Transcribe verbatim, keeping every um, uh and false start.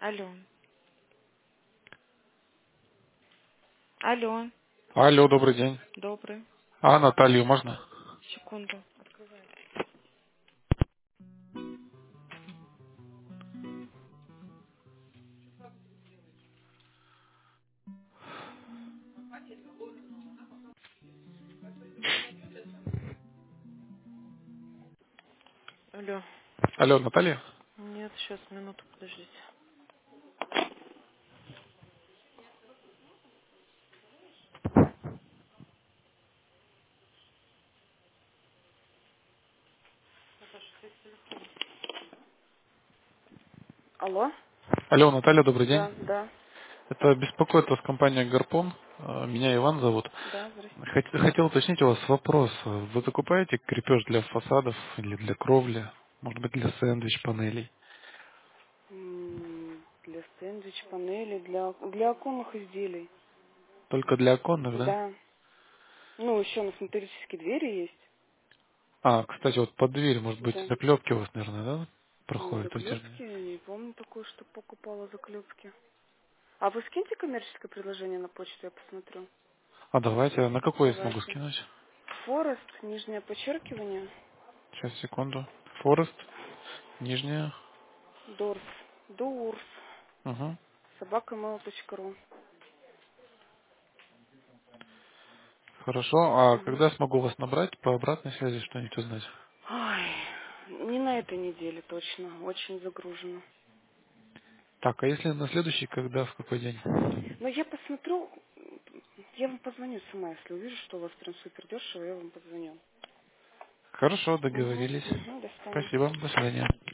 Алло. Алло. Алло, добрый день. Добрый. А, Наталью можно? Секунду. Алло. Алло, Наталья? Нет, сейчас, минуту, подождите. Алло? Алло, Наталья, добрый день. Да, да, Это беспокоит вас компания Гарпон. Э, Меня Иван зовут. да, здрасте. Хот- Хотел уточнить у вас вопрос. Вы закупаете крепеж для фасадов или для кровли? Может быть, для сэндвич-панелей? М, Для сэндвич панели, для, для оконных изделий. Только для оконных, да? Да. Ну, еще у нас металлические двери есть. А, кстати, вот под дверь, может быть, Да. заклепки у вас, наверное, да? М, Проходят альтернативно. Заклепки, не помню такое, что покупала заклепки. А вы скиньте коммерческое предложение на почту, я посмотрю. А давайте, а на какой я смогу Давайте. скинуть? Форест, нижнее подчеркивание, Сейчас, секунду. Форест, нижняя. Дорс, Дуурс, Угу. собакамейл точка ру. Хорошо. А Угу. когда смогу вас набрать по обратной связи, что-нибудь узнать? Ой, не на этой неделе точно, очень загружено. Так, а если на следующий, когда, в какой день? Но я посмотрю, я вам позвоню сама, если увижу, что у вас прям супер дешево, я вам позвоню. Хорошо, Угу, договорились. угу, до свидания. Спасибо, до свидания.